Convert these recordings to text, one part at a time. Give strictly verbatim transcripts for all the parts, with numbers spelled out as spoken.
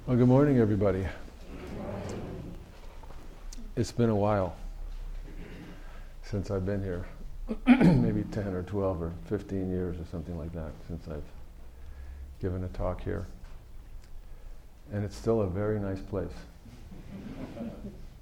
Well, good morning, everybody. It's been a while since I've been here, maybe ten or twelve or fifteen years or something like that since I've given a talk here. And it's still a very nice place. And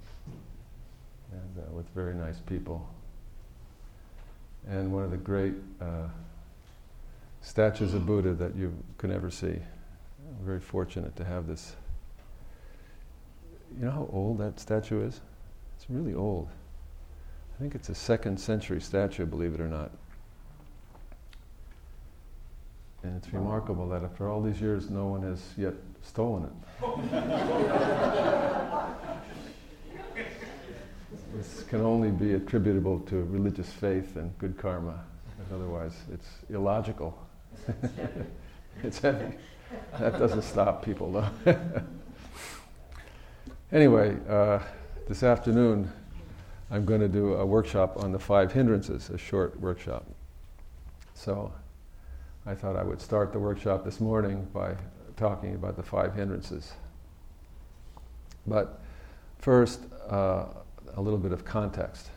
uh, with very nice people. And one of the great uh, statues of Buddha that you could ever see. I'm very fortunate to have this. You know how old that statue is? It's really old. I think it's a second century statue, believe it or not. And it's remarkable that after all these years, no one has yet stolen it. This can only be attributable to religious faith and good karma. Otherwise, it's illogical. It's heavy. That doesn't stop people, though. Anyway, uh, this afternoon, I'm going to do a workshop on the five hindrances, a short workshop. So I thought I would start the workshop this morning by talking about the five hindrances. But first, uh, a little bit of context.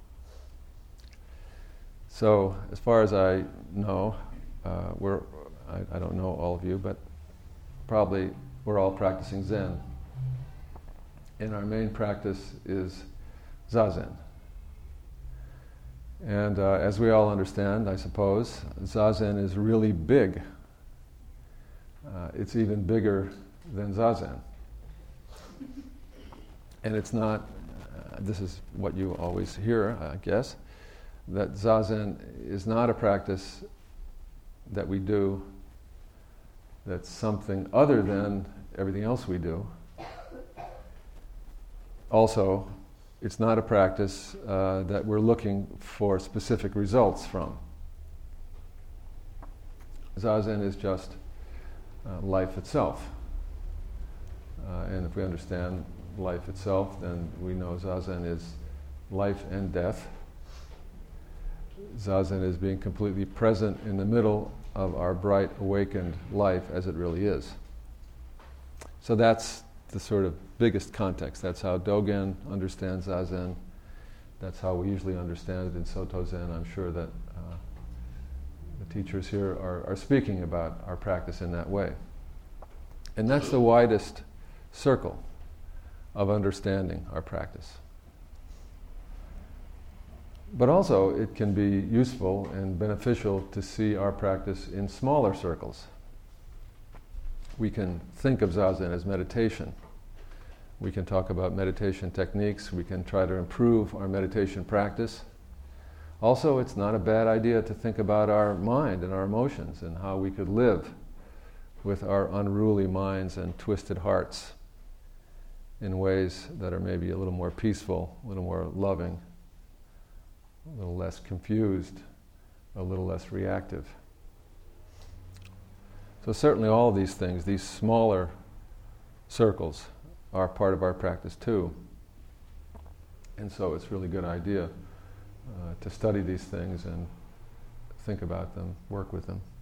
So, as far as I know, uh, we're, I, I don't know all of you, but probably we're all practicing Zen. And our main practice is Zazen. And uh, as we all understand, I suppose, Zazen is really big. Uh, it's even bigger than Zazen. And it's not, uh, this is what you always hear, I guess, that Zazen is not a practice that we do that's something other than everything else we do. Also, it's not a practice uh, that we're looking for specific results from. Zazen is just uh, life itself. Uh, and if we understand life itself, then we know Zazen is life and death. Zazen is being completely present in the middle of our bright, awakened life as it really is. So that's the sort of biggest context. That's how Dogen understands Zazen. That's how we usually understand it in Soto Zen. I'm sure that uh, the teachers here are, are speaking about our practice in that way. And that's the widest circle of understanding our practice. But also, it can be useful and beneficial to see our practice in smaller circles. We can think of Zazen as meditation. We can talk about meditation techniques. We can try to improve our meditation practice. Also, it's not a bad idea to think about our mind and our emotions and how we could live with our unruly minds and twisted hearts in ways that are maybe a little more peaceful, a little more loving, a little less confused, a little less reactive. So certainly all of these things, these smaller circles, are part of our practice too. And so it's a really good idea uh, to study these things and think about them, work with them.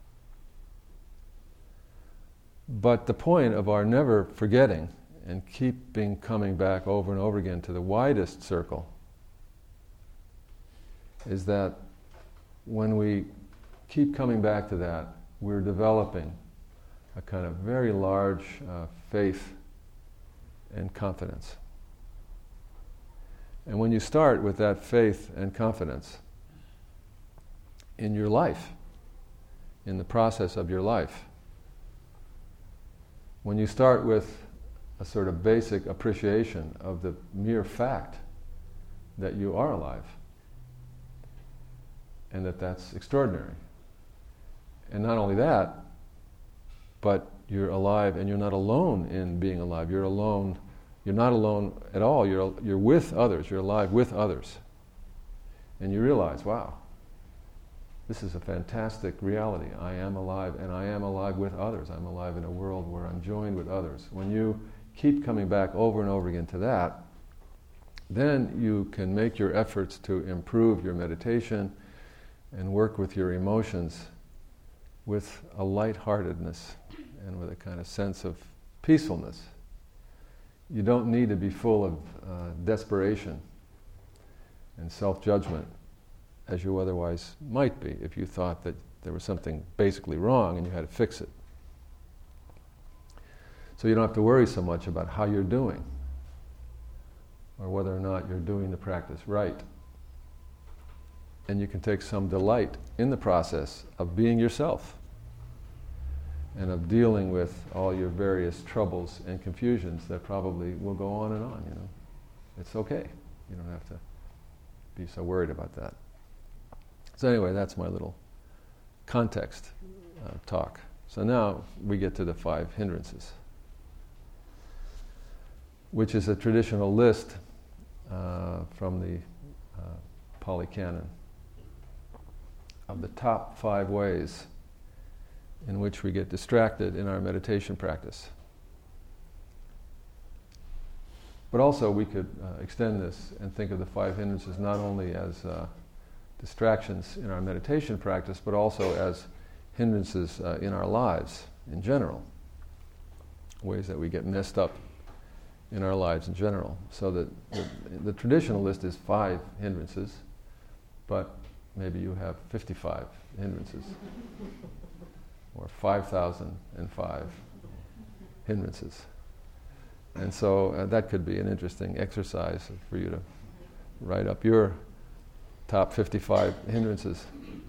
But the point of our never forgetting and keeping coming back over and over again to the widest circle is that when we keep coming back to that, we're developing a kind of very large uh, faith and confidence. And when you start with that faith and confidence in your life, in the process of your life, when you start with a sort of basic appreciation of the mere fact that you are alive, and that that's extraordinary. And not only that, but you're alive and you're not alone in being alive. You're alone, you're not alone at all. You're you're with others. You're alive with others. And you realize, wow, this is a fantastic reality. I am alive, and I am alive with others. I'm alive in a world where I'm joined with others. When you keep coming back over and over again to that, then you can make your efforts to improve your meditation and work with your emotions with a lightheartedness and with a kind of sense of peacefulness. You don't need to be full of uh, desperation and self-judgment as you otherwise might be if you thought that there was something basically wrong and you had to fix it. So you don't have to worry so much about how you're doing or whether or not you're doing the practice right. And you can take some delight in the process of being yourself and of dealing with all your various troubles and confusions that probably will go on and on, you know. It's okay. You don't have to be so worried about that. So anyway, that's my little context uh, talk. So now we get to the five hindrances, which is a traditional list uh, from the uh, Pali Canon of the top five ways in which we get distracted in our meditation practice. But also we could uh, extend this and think of the five hindrances not only as uh, distractions in our meditation practice, but also as hindrances uh, in our lives in general, ways that we get messed up in our lives in general. So that the, the traditional list is five hindrances, but maybe you have fifty-five hindrances, or five thousand five hindrances. And so uh, that could be an interesting exercise for you to write up your top fifty-five hindrances.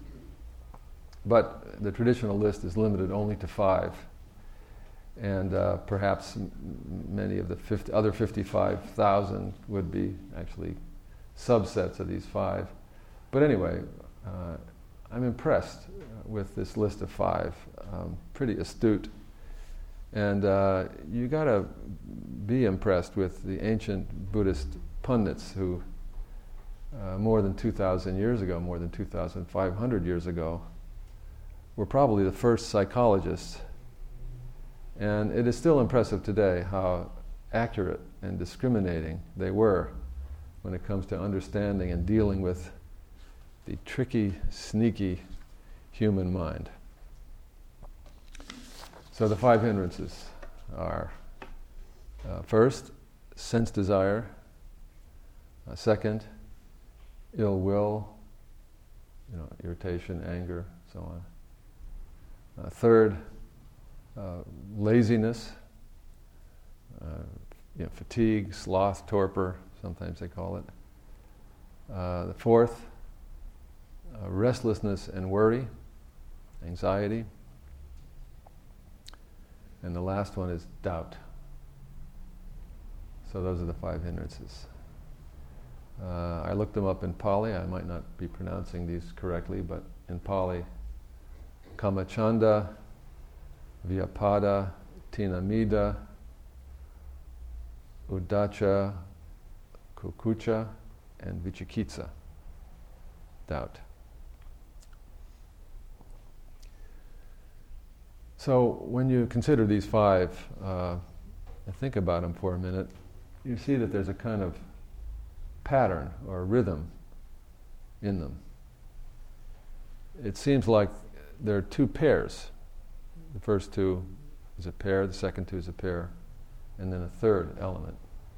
But the traditional list is limited only to five. And uh, perhaps m- many of the fifty, other fifty-five thousand would be actually subsets of these five. But anyway, uh, I'm impressed with this list of five. Um, pretty astute. And uh, you got to be impressed with the ancient Buddhist pundits who, uh, more than two thousand years ago, more than two thousand five hundred years ago, were probably the first psychologists. And it is still impressive today how accurate and discriminating they were when it comes to understanding and dealing with the tricky, sneaky human mind. So the five hindrances are, uh, first, sense desire. Uh, second, ill will, you know, irritation, anger, so on. Uh, third, uh, laziness, uh, you know, fatigue, sloth, torpor, sometimes they call it. Uh, the fourth, uh, restlessness and worry, anxiety. And the last one is doubt. So those are the five hindrances. Uh, I looked them up in Pali. I might not be pronouncing these correctly, but in Pali, Kamachanda, Vyapada, Tinamida, Uddacca, Kukucha, and Vichikitsa, doubt. So when you consider these five uh, and think about them for a minute, you see that there's a kind of pattern or rhythm in them. It seems like there are two pairs. The first two is a pair, the second two is a pair, and then a third element.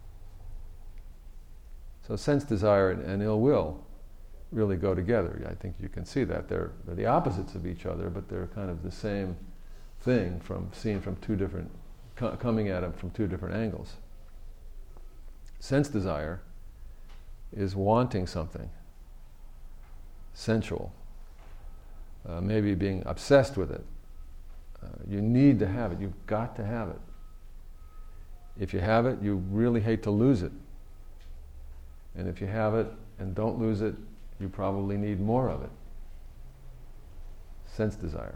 So sense desire and, and ill will really go together. I think you can see that. They're, they're the opposites of each other, but they're kind of the same thing from seen from two different, co- coming at them from two different angles. Sense desire is wanting something sensual, uh, maybe being obsessed with it. Uh, you need to have it. You've got to have it. If you have it, you really hate to lose it. And if you have it and don't lose it, you probably need more of it. Sense desire.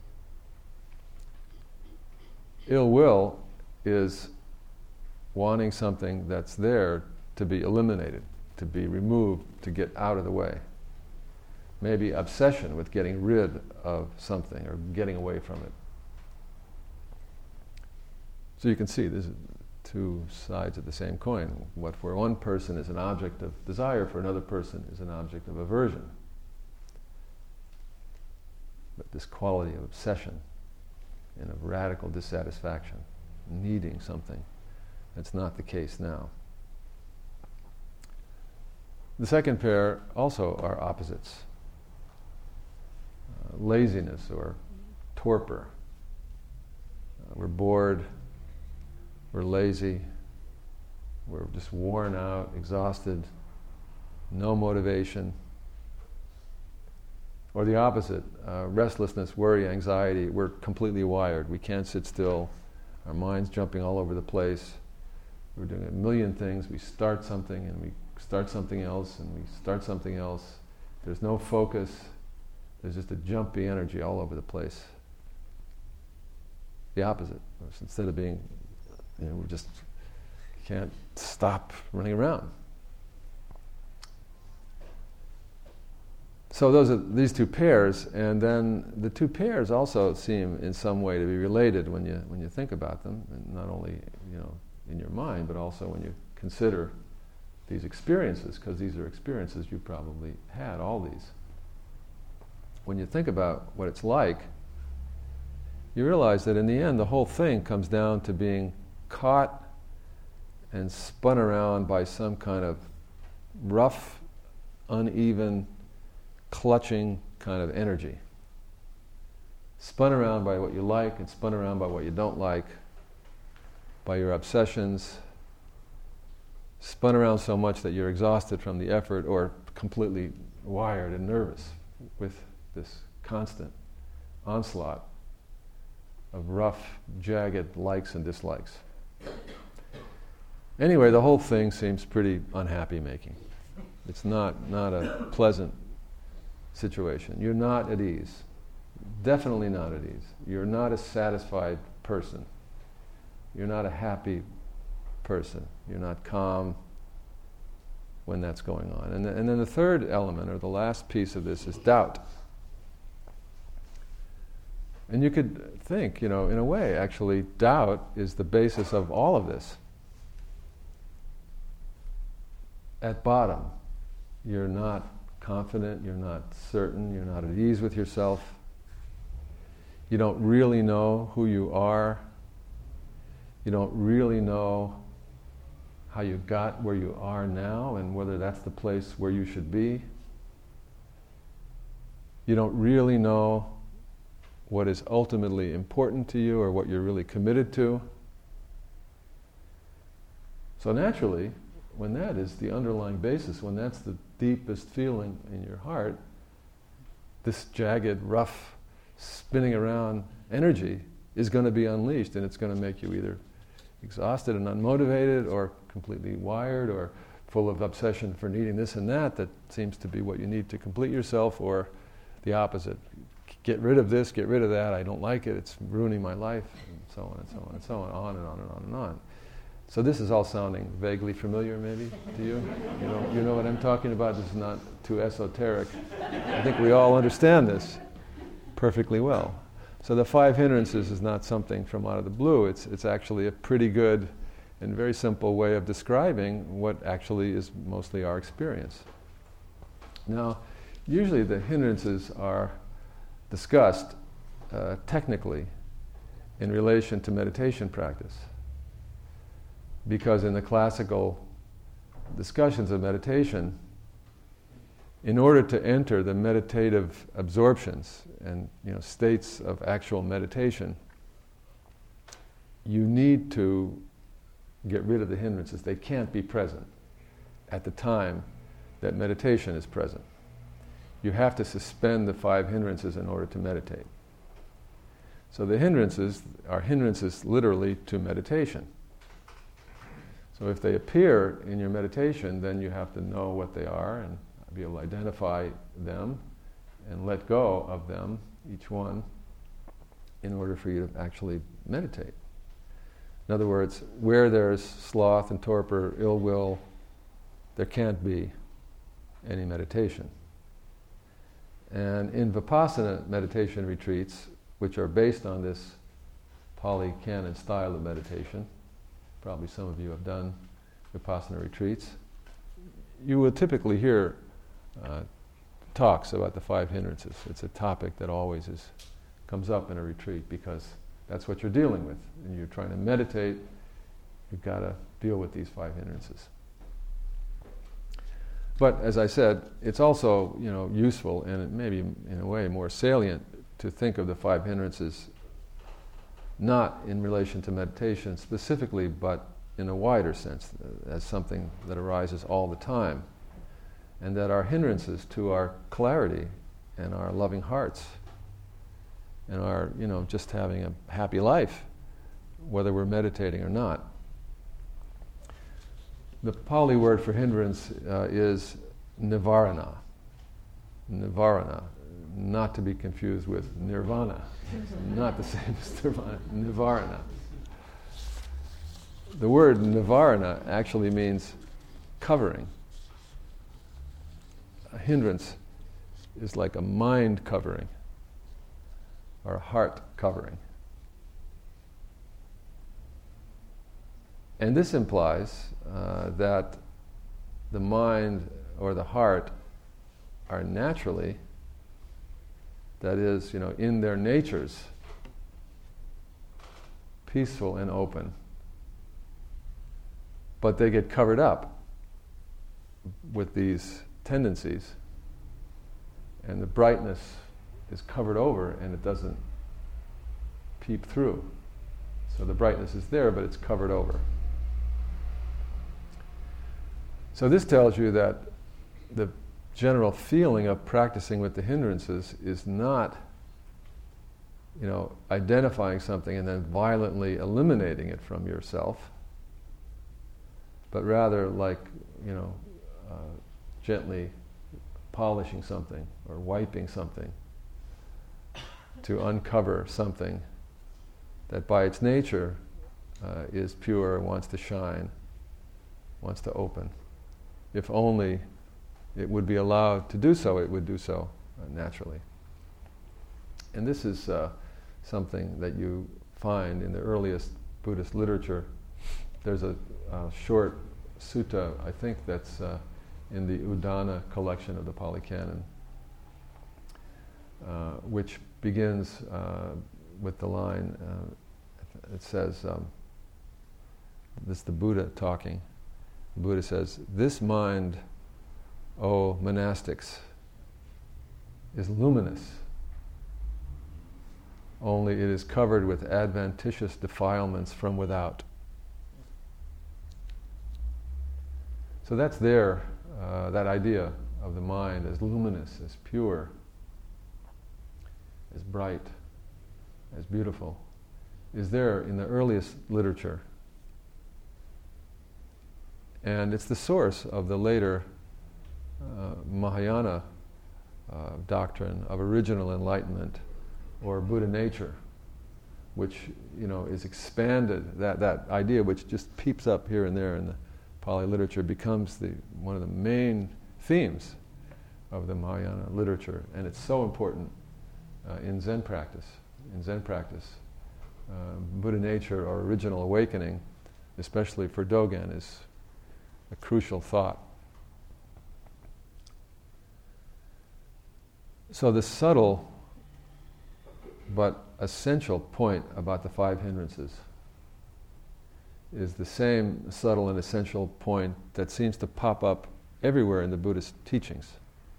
Ill will is wanting something that's there to be eliminated, to be removed, to get out of the way. Maybe obsession with getting rid of something or getting away from it. So you can see there's two sides of the same coin. What for one person is an object of desire, for another person is an object of aversion. But this quality of obsession and of radical dissatisfaction. needing something. That's not the case now. The second pair also are opposites. Uh, laziness or torpor. Uh, we're bored, we're lazy, we're just worn out, exhausted, no motivation. Or the opposite, uh, restlessness, worry, anxiety. We're completely wired. We can't sit still. Our mind's jumping all over the place. We're doing a million things. We start something and we start something else and we start something else. There's no focus. There's just a jumpy energy all over the place. The opposite. Instead of being, you know, we just can't stop running around. So those are these two pairs, and then the two pairs also seem in some way to be related when you when you think about them, and not only, you know, in your mind, but also when you consider these experiences, because these are experiences you probably had, all these. When you think about what it's like, you realize that in the end the whole thing comes down to being caught and spun around by some kind of rough, uneven, clutching kind of energy. Spun around by what you like and spun around by what you don't like, by your obsessions, spun around so much that you're exhausted from the effort or completely wired and nervous with this constant onslaught of rough, jagged likes and dislikes. Anyway, the whole thing seems pretty unhappy making. It's not, not a pleasant situation. You're not at ease. Definitely not at ease. You're not a satisfied person. You're not a happy person. You're not calm when that's going on. And, th- and then the third element, or the last piece of this, is doubt. And you could think, you know, in a way, actually, doubt is the basis of all of this. At bottom, you're not confident, you're not certain, you're not at ease with yourself. You don't really know who you are. You don't really know how you got where you are now and whether that's the place where you should be. You don't really know what is ultimately important to you or what you're really committed to. So naturally, when that is the underlying basis, when that's the deepest feeling in your heart, this jagged, rough, spinning around energy is going to be unleashed, and it's going to make you either exhausted and unmotivated, or completely wired, or full of obsession for needing this and that, that seems to be what you need to complete yourself, or the opposite. Get rid of this, get rid of that, I don't like it, it's ruining my life, and so on and so on and so on, on and on and on and on. So this is all sounding vaguely familiar, maybe, to you? You know, you know what I'm talking about? This is not too esoteric. I think we all understand this perfectly well. So the five hindrances is not something from out of the blue. It's it's actually a pretty good and very simple way of describing what actually is mostly our experience. Now, usually the hindrances are discussed uh, technically in relation to meditation practice. Because in the classical discussions of meditation, in order to enter the meditative absorptions and, you know, states of actual meditation, you need to get rid of the hindrances. They can't be present at the time that meditation is present. You have to suspend the five hindrances in order to meditate. So the hindrances are hindrances literally to meditation. So if they appear in your meditation, then you have to know what they are and be able to identify them and let go of them, each one, in order for you to actually meditate. In other words, where there's sloth and torpor, ill will, there can't be any meditation. And in Vipassana meditation retreats, which are based on this Pali Canon style of meditation, probably some of you have done Vipassana retreats, you will typically hear uh, talks about the five hindrances. It's a topic that always is, comes up in a retreat because That's what you're dealing with. And you're trying to meditate, you've got to deal with these five hindrances. But as I said, it's also, you know, useful and it may be in a way more salient to think of the five hindrances not in relation to meditation specifically, but in a wider sense, as something that arises all the time, and that are hindrances to our clarity and our loving hearts and our, you know, just having a happy life, whether we're meditating or not. The Pali word for hindrance uh, is nivarana. Nivarana, not to be confused with nirvana. It's not the same as nirvana. Nivarana. The word nivarana actually means covering. A hindrance is like a mind covering or a heart covering. And this implies uh, that the mind or the heart are naturally, that is, you know, in their natures, peaceful and open. But they get covered up with these tendencies, and the brightness is covered over and it doesn't peep through. So the brightness is there, but it's covered over. So this tells you that the general feeling of practicing with the hindrances is not, you know, identifying something and then violently eliminating it from yourself, but rather like, you know, uh, gently polishing something or wiping something to uncover something that by its nature uh, is pure, wants to shine, wants to open. If only it would be allowed to do so, it would do so uh, naturally. And this is uh, something that you find in the earliest Buddhist literature. There's a, a short sutta, I think that's uh, in the Udana collection of the Pali Canon, uh, which begins uh, with the line, uh, it says, um, this is the Buddha talking. The Buddha says, "This mind, O monastics, is luminous, only it is covered with adventitious defilements from without." So that's there, uh, that idea of the mind as luminous, as pure, as bright, as beautiful, is there in the earliest literature. And it's the source of the later uh, Mahayana uh, doctrine of original enlightenment or Buddha nature, which, you know, is expanded, that, that idea which just peeps up here and there in the Pali literature becomes the, one of the main themes of the Mahayana literature, and it's so important uh, in Zen practice. In Zen practice, uh, Buddha nature or original awakening, especially for Dogen, is a crucial thought. So the subtle but essential point about the five hindrances is the same subtle and essential point that seems to pop up everywhere in the Buddhist teachings.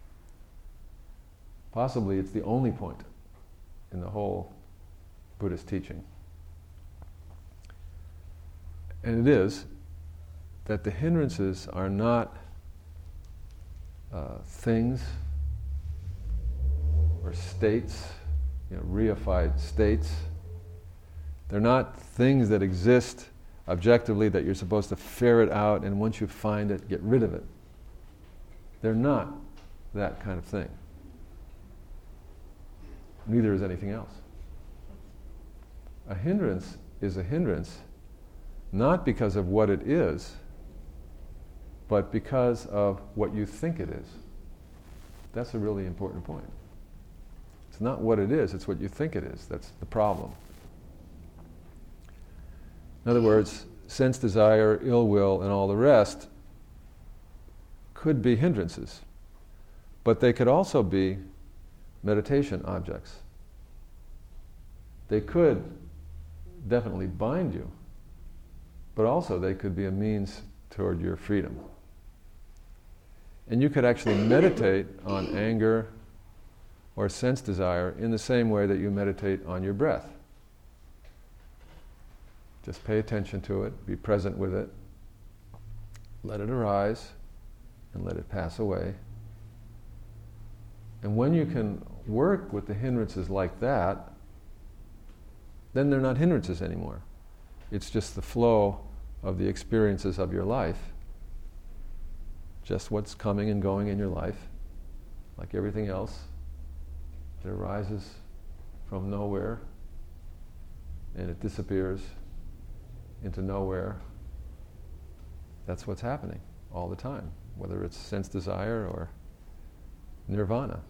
Possibly it's the only point in the whole Buddhist teaching. And it is that the hindrances are not uh, things or states, you know, reified states. They're not things that exist objectively that you're supposed to ferret out and once you find it, get rid of it. They're not that kind of thing. Neither is anything else. A hindrance is a hindrance not because of what it is, but because of what you think it is. That's a really important point. It's not what it is, it's what you think it is. That's the problem. In other words, sense desire, ill will, and all the rest could be hindrances, but they could also be meditation objects. They could definitely bind you, but also they could be a means toward your freedom. And you could actually meditate on anger or sense desire in the same way that you meditate on your breath. Just pay attention to it, be present with it, let it arise, and let it pass away. And when you can work with the hindrances like that, then they're not hindrances anymore. It's just the flow of the experiences of your life, just what's coming and going in your life, like everything else. It arises from nowhere and it disappears into nowhere. That's what's happening all the time, whether it's sense desire or nirvana.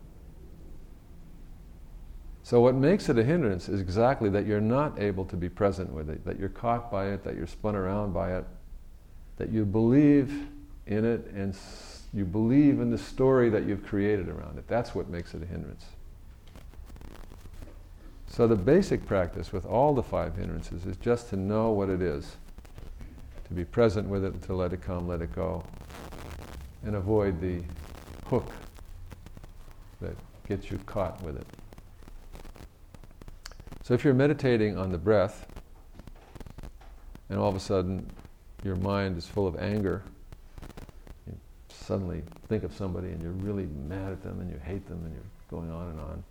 So what makes it a hindrance is exactly that you're not able to be present with it, that you're caught by it, that you're spun around by it, that you believe in it and s- you believe in the story that you've created around it. That's what makes it a hindrance. So the basic practice with all the five hindrances is just to know what it is, to be present with it, to let it come, let it go, and avoid the hook that gets you caught with it. So if you're meditating on the breath, and all of a sudden your mind is full of anger, you suddenly think of somebody and you're really mad at them and you hate them and you're going on and on,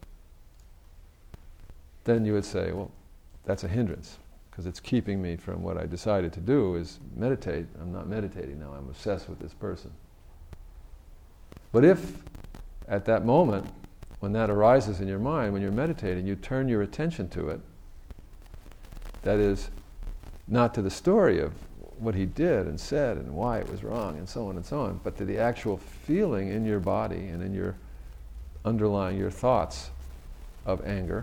then you would say, well, that's a hindrance, because it's keeping me from what I decided to do is meditate. I'm not meditating now, I'm obsessed with this person. But if at that moment, when that arises in your mind, when you're meditating, you turn your attention to it, that is, not to the story of what he did and said and why it was wrong and so on and so on, but to the actual feeling in your body and in your underlying your thoughts of anger,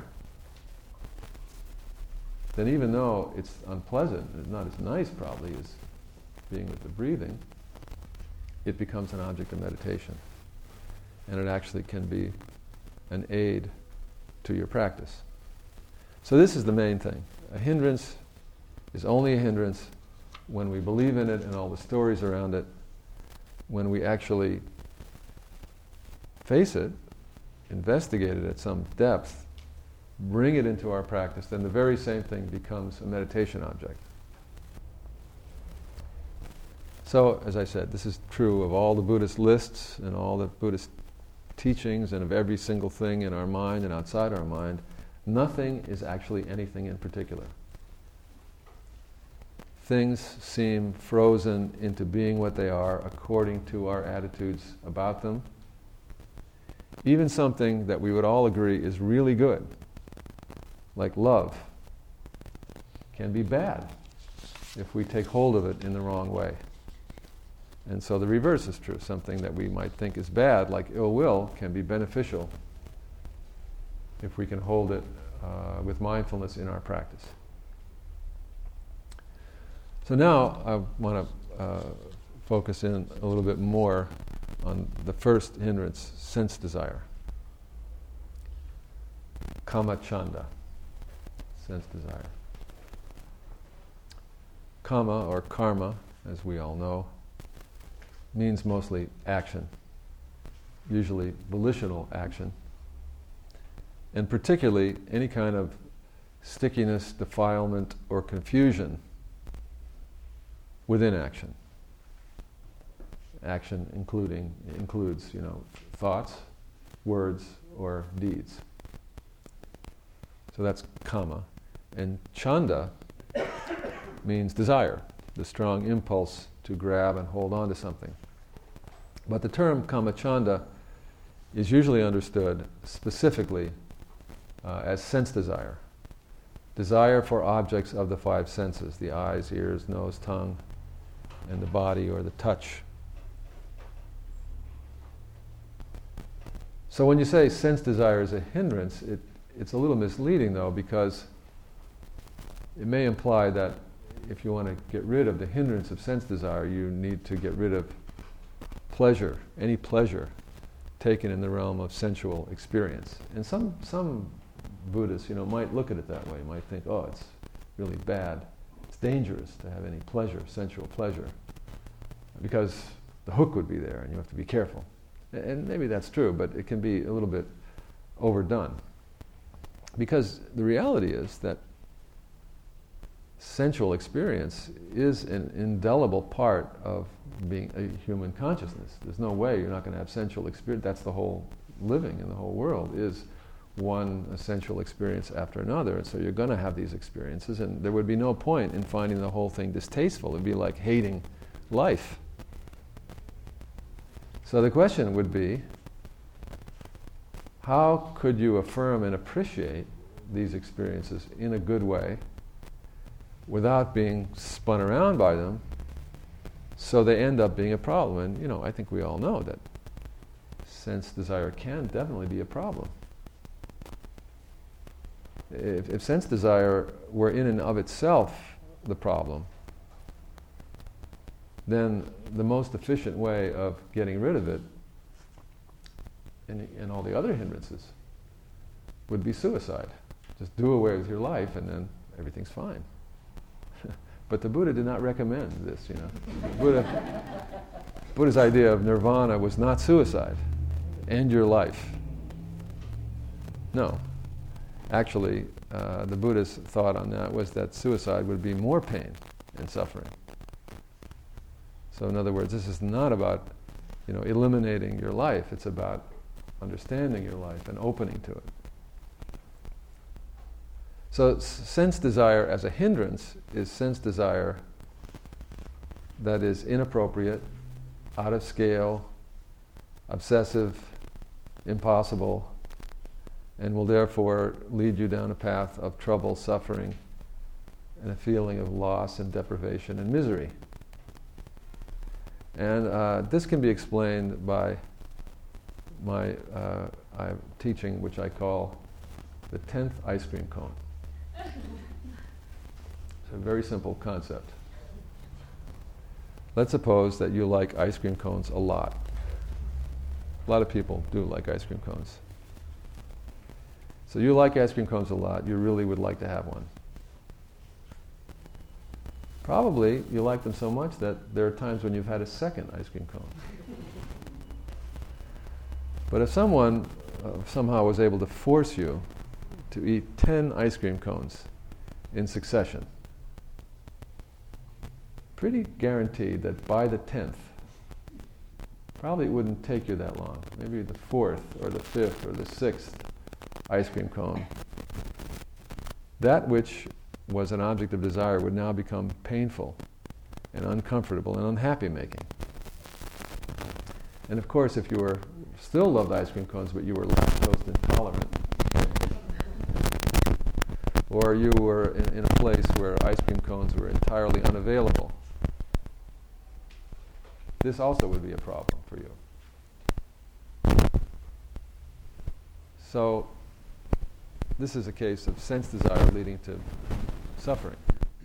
then even though it's unpleasant, it's not as nice probably as being with the breathing, it becomes an object of meditation. And it actually can be an aid to your practice. So this is the main thing. A hindrance is only a hindrance when we believe in it and all the stories around it, when we actually face it, investigate it at some depth, bring it into our practice, then the very same thing becomes a meditation object. So, as I said, this is true of all the Buddhist lists and all the Buddhist teachings and of every single thing in our mind and outside our mind. Nothing is actually anything in particular. Things seem frozen into being what they are according to our attitudes about them. Even something that we would all agree is really good, like love, can be bad if we take hold of it in the wrong way. And so the reverse is true. Something that we might think is bad, like ill will, can be beneficial if we can hold it uh, with mindfulness in our practice. So now I want to uh, focus in a little bit more on the first hindrance, sense desire. Kama chanda, sense desire. Kama, or karma, as we all know, means mostly action, usually volitional action, and particularly any kind of stickiness, defilement, or confusion within action. Action including includes, you know, thoughts, words, or deeds. So that's kama. And chanda means desire, the strong impulse to grab and hold on to something. But the term kama chanda is usually understood specifically uh, as sense desire. Desire for objects of the five senses, the eyes, ears, nose, tongue, and the body or the touch. So when you say sense desire is a hindrance, it, it's a little misleading though, because it may imply that if you want to get rid of the hindrance of sense desire, you need to get rid of pleasure, any pleasure taken in the realm of sensual experience. And some some Buddhists, you know, might look at it that way, might think, oh, it's really bad. It's dangerous to have any pleasure, sensual pleasure, because the hook would be there and you have to be careful. And maybe that's true, but it can be a little bit overdone. Because the reality is that sensual experience is an indelible part of being a human consciousness. There's no way you're not going to have sensual experience. That's the whole living in the whole world, is one sensual experience after another. And so you're going to have these experiences, and there would be no point in finding the whole thing distasteful. It would be like hating life. So the question would be, how could you affirm and appreciate these experiences in a good way without being spun around by them so they end up being a problem? And, you know, I think we all know that sense desire can definitely be a problem. If, if sense desire were in and of itself the problem, then the most efficient way of getting rid of it and, and all the other hindrances would be suicide. Just do away with your life and then everything's fine. But the Buddha did not recommend this, you know. Buddha, Buddha's idea of nirvana was not suicide. End your life. No. Actually, uh, the Buddha's thought on that was that suicide would be more pain and suffering. So in other words, this is not about, you know, eliminating your life. It's about understanding your life and opening to it. So s- sense desire as a hindrance is sense desire that is inappropriate, out of scale, obsessive, impossible, and will therefore lead you down a path of trouble, suffering, and a feeling of loss and deprivation and misery. And uh, this can be explained by my uh, I'm teaching, which I call the tenth ice cream cone. It's a very simple concept. Let's suppose that you like ice cream cones a lot. A lot of people do like ice cream cones. So you like ice cream cones a lot, you really would like to have one. Probably you like them so much that there are times when you've had a second ice cream cone. But if someone uh, somehow was able to force you to eat ten ice cream cones in succession, pretty guaranteed that by the tenth, probably it wouldn't take you that long. Maybe the fourth or the fifth or the sixth ice cream cone, that which was an object of desire would now become painful and uncomfortable and unhappy making. And of course, if you were still loved ice cream cones but you were lactose intolerant, or you were in, in a place where ice cream cones were entirely unavailable, this also would be a problem for you. So this is a case of sense desire leading to suffering.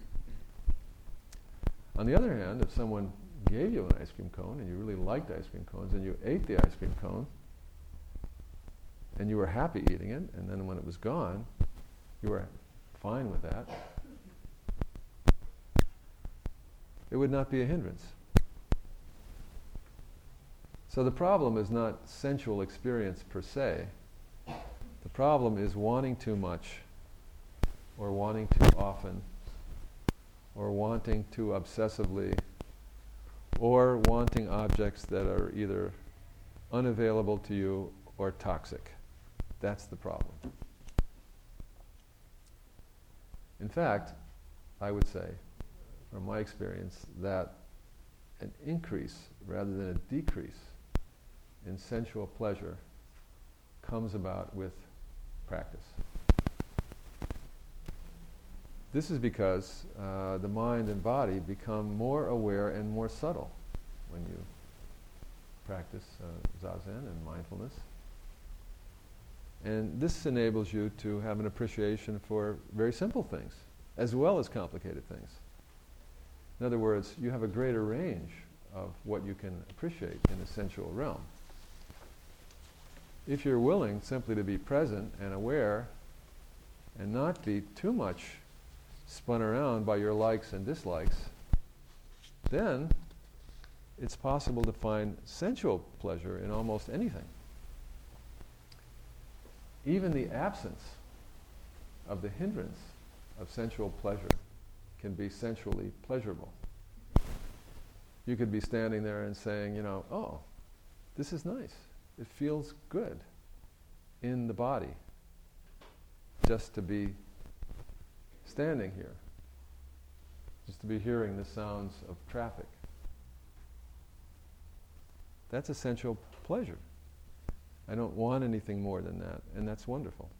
On the other hand, if someone gave you an ice cream cone and you really liked ice cream cones and you ate the ice cream cone and you were happy eating it, and then when it was gone, you were fine with that, it would not be a hindrance. So the problem is not sensual experience per se. The problem is wanting too much, or wanting too often, or wanting too obsessively, or wanting objects that are either unavailable to you or toxic. That's the problem. In fact, I would say, from my experience, that an increase rather than a decrease in sensual pleasure comes about with practice. This is because uh, the mind and body become more aware and more subtle when you practice uh, zazen and mindfulness. And this enables you to have an appreciation for very simple things, as well as complicated things. In other words, you have a greater range of what you can appreciate in the sensual realm. If you're willing simply to be present and aware and not be too much spun around by your likes and dislikes, then it's possible to find sensual pleasure in almost anything. Even the absence of the hindrance of sensual pleasure can be sensually pleasurable. You could be standing there and saying, you know, oh, this is nice. It feels good in the body just to be standing here, just to be hearing the sounds of traffic. That's a sensual pleasure. I don't want anything more than that, and that's wonderful.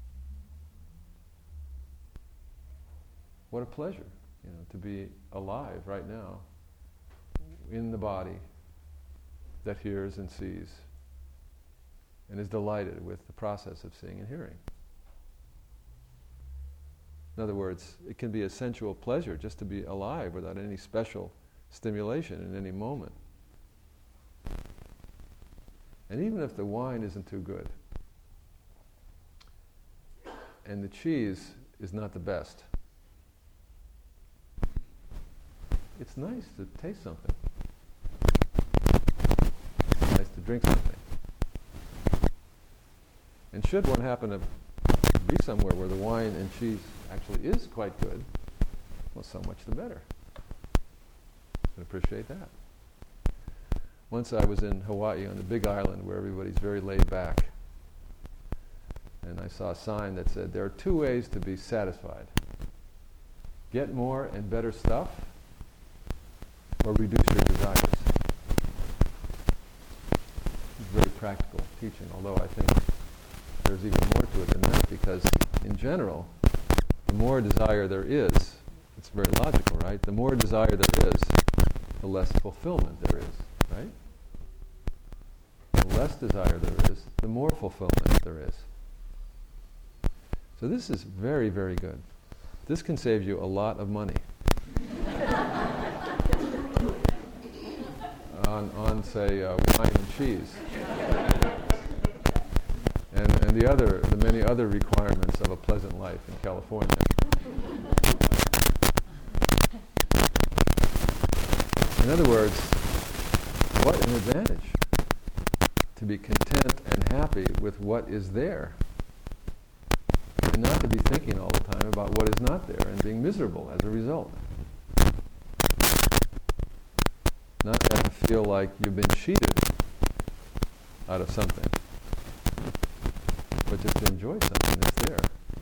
What a pleasure, you know, to be alive right now in the body that hears and sees and is delighted with the process of seeing and hearing. In other words, it can be a sensual pleasure just to be alive without any special stimulation in any moment. And even if the wine isn't too good, and the cheese is not the best, it's nice to taste something. It's nice to drink something. And should one happen to be somewhere where the wine and cheese actually is quite good, well, so much the better. I appreciate that. Once I was in Hawaii on the big island where everybody's very laid back, and I saw a sign that said, there are two ways to be satisfied. Get more and better stuff, or reduce your desires. It's very practical teaching, although I think there's even more to it than that, because in general, the more desire there is, it's very logical, right? The more desire there is, the less fulfillment there is, right? The less desire there is, the more fulfillment there is. So this is very, very good. This can save you a lot of money. on, on, say, uh, wine and cheese. And, and the other, the many other requirements of a pleasant life in California. In other words, what an advantage to be content and happy with what is there, and not to be thinking all the time about what is not there and being miserable as a result. Not to have to feel like you've been cheated out of something, but just to enjoy something that's there.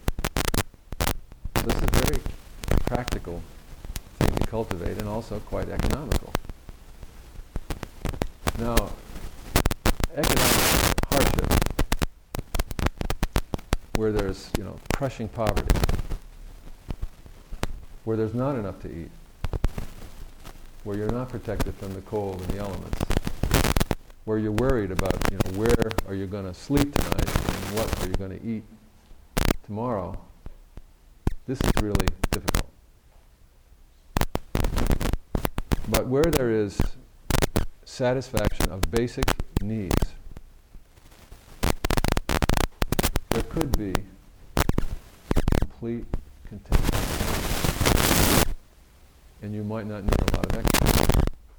So this is a very practical thing to cultivate, and also quite economical. Now, economic hardship, where there's, you know, crushing poverty, where there's not enough to eat, where you're not protected from the cold and the elements, where you're worried about, you know, where are you going to sleep tonight and what are you going to eat tomorrow, this is really difficult. But where there is satisfaction of basic needs, there could be complete contentment. And you might not need a lot of extra.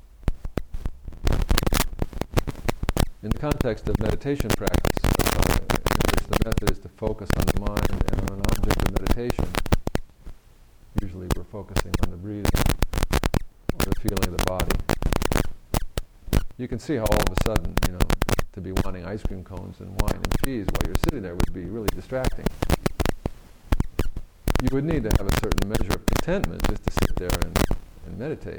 In the context of meditation practice, uh, in which the method is to focus on the mind and on an object of meditation, usually we're focusing on the breathing or the feeling of the body. You can see how all of a sudden, you know, to be wanting ice cream cones and wine and cheese while you're sitting there would be really distracting. You would need to have a certain measure of contentment just to sit there and, and meditate.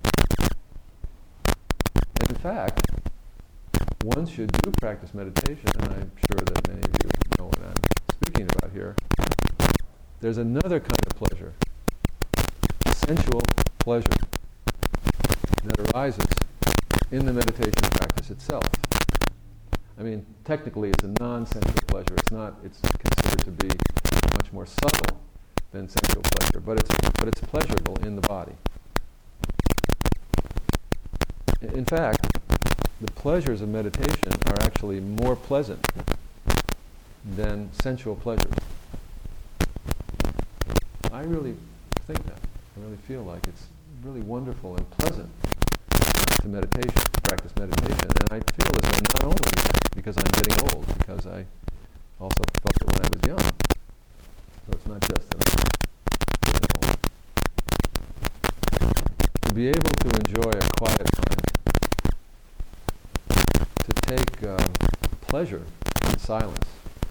And in fact, once you do practice meditation, and I'm sure that many of you know what I'm speaking about here, there's another kind of pleasure, sensual pleasure, that arises in the meditation practice itself. I mean, technically it's a non-sensual pleasure. It's not, it's considered to be much more subtle than sensual pleasure, but it's but it's pleasurable in the body. In fact, the pleasures of meditation are actually more pleasant than sensual pleasures. I really think that. I really feel like it's really wonderful and pleasant to meditation, to practice meditation. And I feel this way not only because I'm getting old, because I also felt it when I was young. So it's not just that I'm getting old. To be able to enjoy a quiet mind, to take um, pleasure in silence,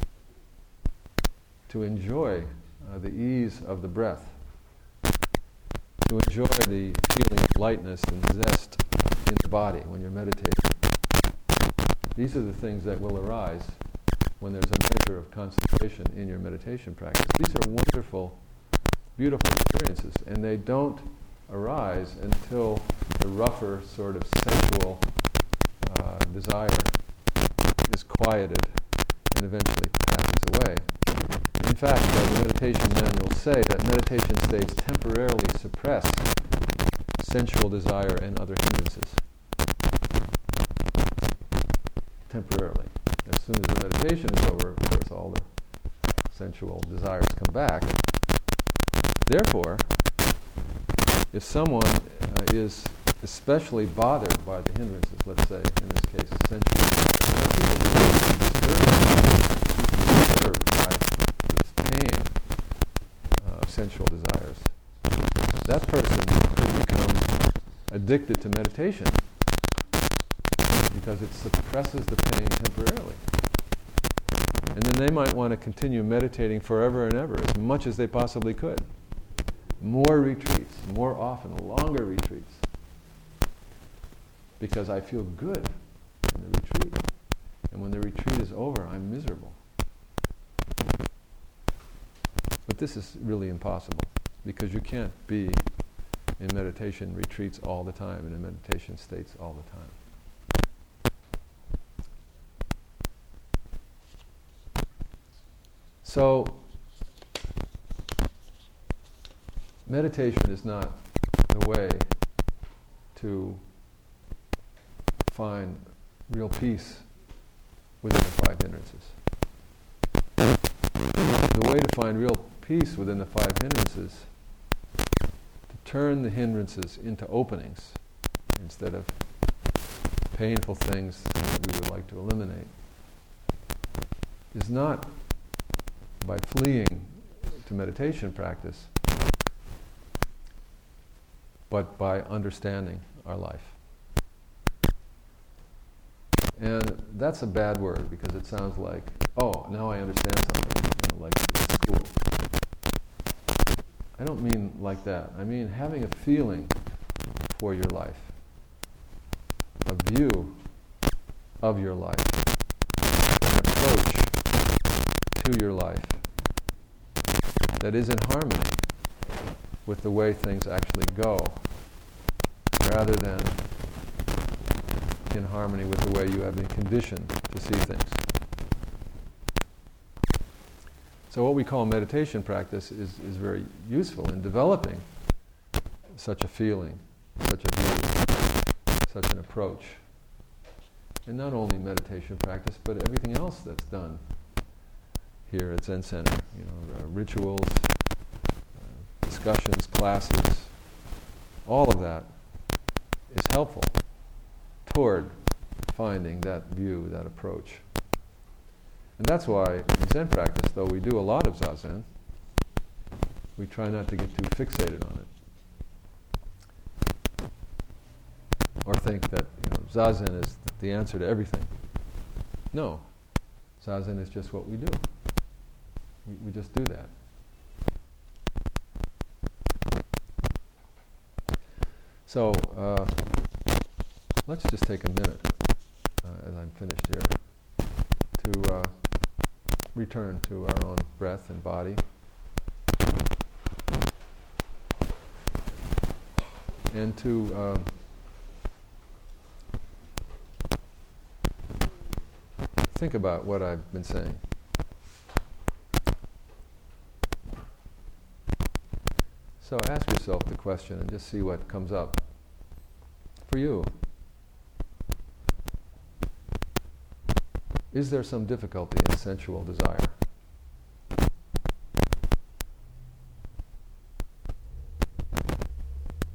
to enjoy uh, the ease of the breath, to enjoy the feeling of lightness and zest in the body when you're meditating. These are the things that will arise when there's a measure of concentration in your meditation practice. These are wonderful, beautiful experiences, and they don't arise until the rougher sort of sensual uh, desire is quieted and eventually passes away. In fact, uh, the meditation manuals say that meditation states temporarily suppress sensual desire and other hindrances. Temporarily. As soon as the meditation is over, of course, all the sensual desires come back. Therefore, if someone uh, is especially bothered by the hindrances, let's say, in this case, sensual disturbed by this pain uh, of sensual desires, that person could become addicted to meditation because it suppresses the pain temporarily. And then they might want to continue meditating forever and ever, as much as they possibly could. More retreats, more often, longer retreats. Because I feel good in the retreat. And when the retreat is over, I'm miserable. But this is really impossible, because you can't be in meditation retreats all the time, and in meditation states all the time. So, meditation is not the way to find real peace within the five hindrances. The way to find real peace within the five hindrances, to turn the hindrances into openings instead of painful things that we would like to eliminate, is not by fleeing to meditation practice, but by understanding our life. And that's a bad word, because it sounds like, oh, now I understand something, you know, like in school. I don't mean like that. I mean having a feeling for your life, a view of your life, an approach to your life that is in harmony with the way things actually go, rather than in harmony with the way you have been conditioned to see things. So what we call meditation practice is, is very useful in developing such a feeling, such a view, such an approach. And not only meditation practice, but everything else that's done here at Zen Center. You know, uh, rituals, uh, discussions, classes, all of that is helpful toward finding that view, that approach. And that's why in Zen practice, though we do a lot of Zazen, we try not to get too fixated on it. Or think that, you know, Zazen is the answer to everything. No. Zazen is just what we do. We, we just do that. So, uh, let's just take a minute, uh, as I'm finished here, to uh, return to our own breath and body. And to uh, think about what I've been saying. So ask yourself the question and just see what comes up for you. Is there some difficulty in sensual desire?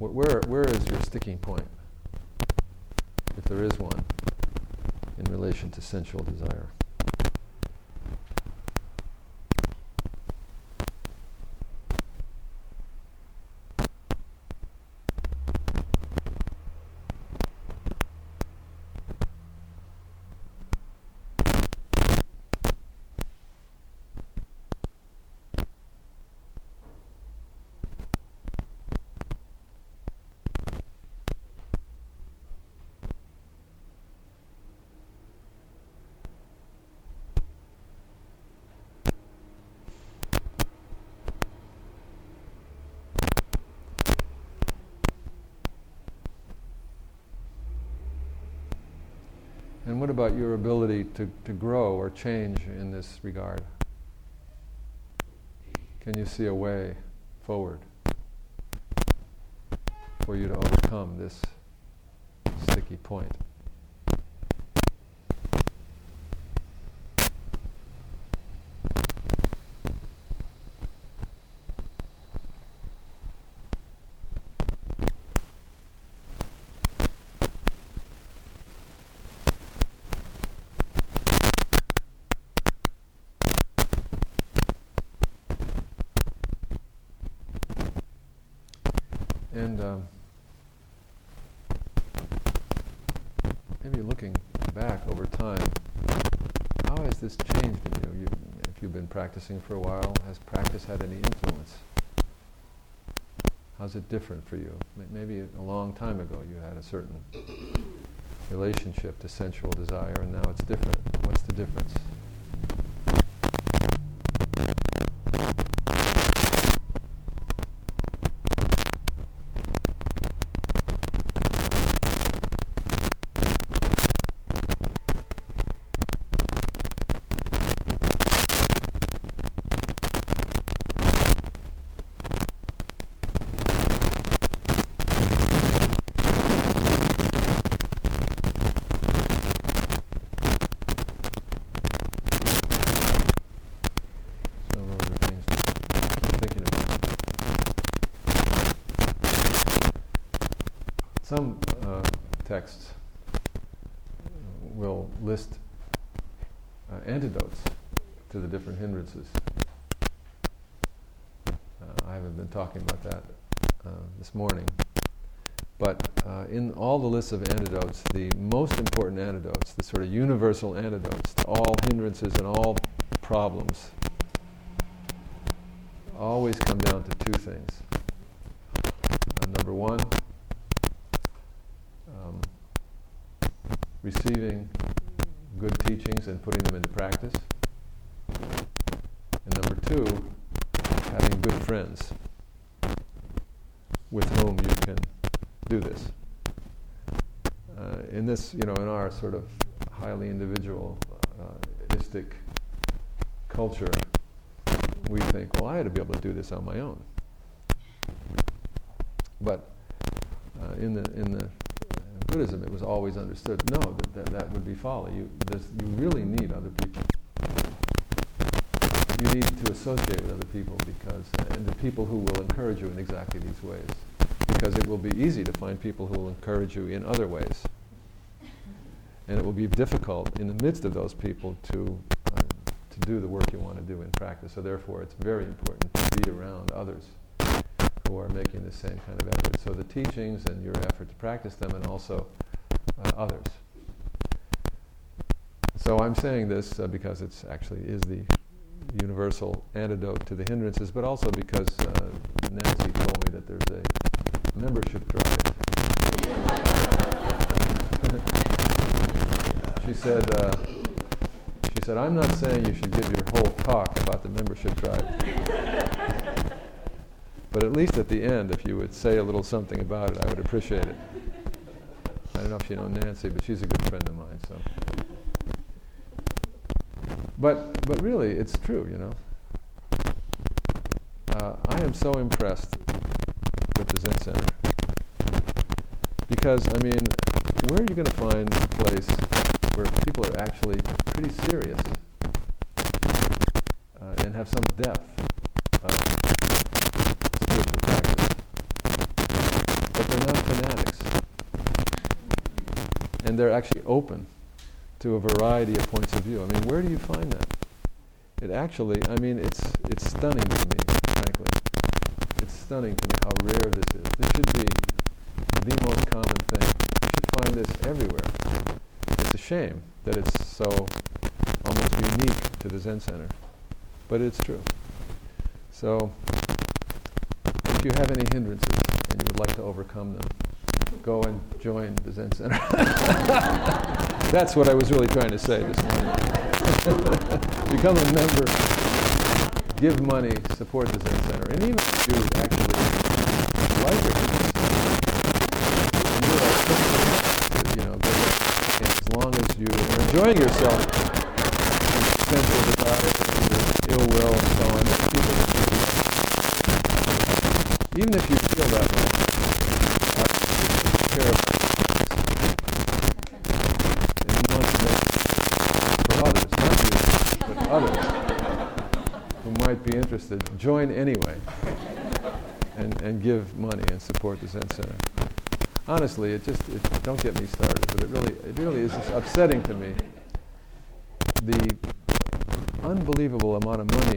Wh- Where, where is your sticking point, if there is one, in relation to sensual desire? And what about your ability to, to grow or change in this regard? Can you see a way forward for you to overcome this sticky point? And um, maybe looking back over time, how has this changed in you? you? If you've been practicing for a while, has practice had any influence? How's it different for you? Maybe a long time ago you had a certain relationship to sensual desire, and now it's different. What's the difference? Some uh, texts will list uh, antidotes to the different hindrances. Uh, I haven't been talking about that uh, this morning. But uh, in all the lists of antidotes, the most important antidotes, the sort of universal antidotes to all hindrances and all problems, always come down to two things. Uh, number one, um, receiving good teachings and putting them into practice. And number two, having good friends with whom you can do this. Uh, in this, you know, in our sort of highly individual, uh, istic culture, we think, well, I had to be able to do this on my own. But uh, in the in the Buddhism, it was always understood, no, that that, that would be folly. You you really need other people. You need to associate with other people because, and the people who will encourage you in exactly these ways. Because it will be easy to find people who will encourage you in other ways. And it will be difficult in the midst of those people to uh, to do the work you want to do in practice. So therefore, it's very important to be around others who are making the same kind of effort. So the teachings and your effort to practice them, and also uh, others. So I'm saying this uh, because it's actually is the universal antidote to the hindrances, but also because uh, Nancy told me that there's a membership drive. she said, uh, she said, I'm not saying you should give your whole talk about the membership drive. But at least at the end, if you would say a little something about it, I would appreciate it. I don't know if you know Nancy, but she's a good friend of mine. So, but but really, it's true, you know. Uh, I am so impressed with the Zen Center because, I mean, where are you going to find a place where people are actually pretty serious uh, and have some depth of spiritual practice? fanatics. And they're actually open to a variety of points of view. I mean, where do you find that? It actually, I mean, it's it's stunning to me, frankly. It's stunning to me how rare this is. This should be the most common thing. You should find this everywhere. It's a shame that it's so almost unique to the Zen Center, but it's true. So, if you have any hindrances and you would like to overcome them, go and join the Zen Center. That's what I was really trying to say this morning. Become a member, give money, support the Zen Center, and even if you actually like it, you know, as long as you are enjoying yourself, sense of desire, ill will, and so on, people even if you feel that way, uh, care about and you want to make for others, not you, but others who might be interested, join anyway and, and give money and support the Zen Center. Honestly, it just, it, don't get me started, but it really, it really is just upsetting to me the unbelievable amount of money.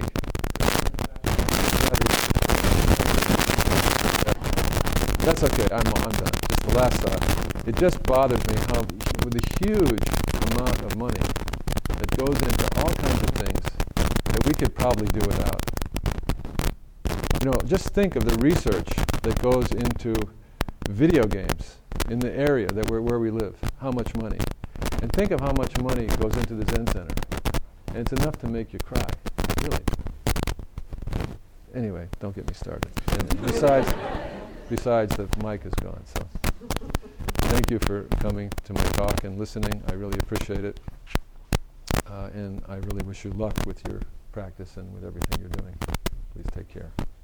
That's okay, I'm, I'm done. Just the last thought. It just bothers me how, with the huge amount of money that goes into all kinds of things that we could probably do without. You know, just think of the research that goes into video games in the area that we're, where we live. How much money. And think of how much money goes into the Zen Center. And it's enough to make you cry, really. Anyway, don't get me started. And besides... Besides, the mic is gone. So, thank you for coming to my talk and listening. I really appreciate it, uh, and I really wish you luck with your practice and with everything you're doing. Please take care.